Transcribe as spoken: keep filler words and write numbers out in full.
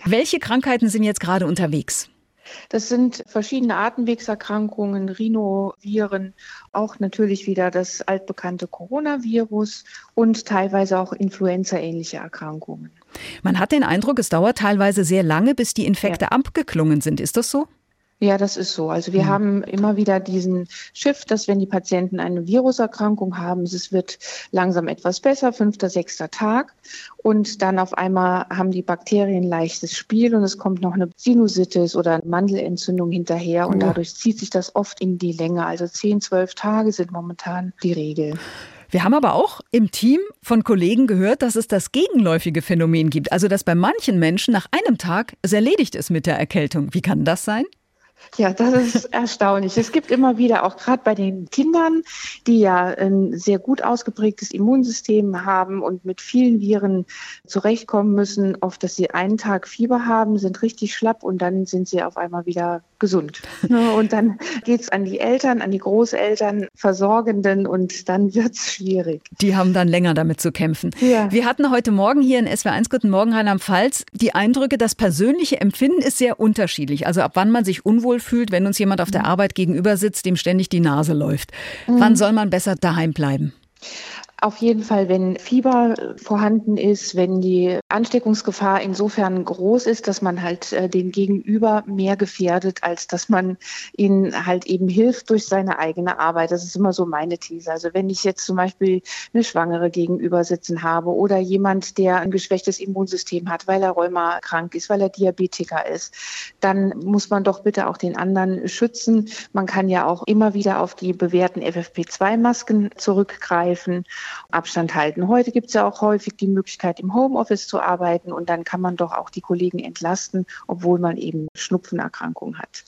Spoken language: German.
Welche Krankheiten sind jetzt gerade unterwegs? Das sind verschiedene Atemwegserkrankungen, Rhinoviren, auch natürlich wieder das altbekannte Coronavirus und teilweise auch Influenza-ähnliche Erkrankungen. Man hat den Eindruck, es dauert teilweise sehr lange, bis die Infekte Ja. abgeklungen sind. Ist das so? Ja, das ist so. Also wir Hm. haben immer wieder diesen Shift, dass wenn die Patienten eine Viruserkrankung haben, es wird langsam etwas besser, fünfter, sechster Tag. Und dann auf einmal haben die Bakterien leichtes Spiel und es kommt noch eine Sinusitis oder eine Mandelentzündung hinterher. Und Oh. dadurch zieht sich das oft in die Länge. Also zehn, zwölf Tage sind momentan die Regel. Wir haben aber auch im Team von Kollegen gehört, dass es das gegenläufige Phänomen gibt. Also dass bei manchen Menschen nach einem Tag es erledigt ist mit der Erkältung. Wie kann das sein? Ja, das ist erstaunlich. Es gibt immer wieder, auch gerade bei den Kindern, die ja ein sehr gut ausgeprägtes Immunsystem haben und mit vielen Viren zurechtkommen müssen, oft, dass sie einen Tag Fieber haben, sind richtig schlapp und dann sind sie auf einmal wieder gesund. Und dann geht's an die Eltern, an die Großeltern, Versorgenden und dann wird's schwierig. Die haben dann länger damit zu kämpfen. Ja. Wir hatten heute Morgen hier in S W R eins Guten Morgen Rheinland-Pfalz die Eindrücke, das persönliche Empfinden ist sehr unterschiedlich. Also ab wann man sich unwohl fühlt, wenn uns jemand auf der Arbeit gegenüber sitzt, dem ständig die Nase läuft. Mhm. Wann soll man besser daheim bleiben? Auf jeden Fall, wenn Fieber vorhanden ist, wenn die Ansteckungsgefahr insofern groß ist, dass man halt äh, den Gegenüber mehr gefährdet, als dass man ihnen halt eben hilft durch seine eigene Arbeit. Das ist immer so meine These. Also wenn ich jetzt zum Beispiel eine Schwangere gegenüber sitzen habe oder jemand, der ein geschwächtes Immunsystem hat, weil er Rheuma krank ist, weil er Diabetiker ist, dann muss man doch bitte auch den anderen schützen. Man kann ja auch immer wieder auf die bewährten F F P zwei Masken zurückgreifen. Abstand halten. Heute gibt es ja auch häufig die Möglichkeit, im Homeoffice zu arbeiten und dann kann man doch auch die Kollegen entlasten, obwohl man eben Schnupfenerkrankung hat.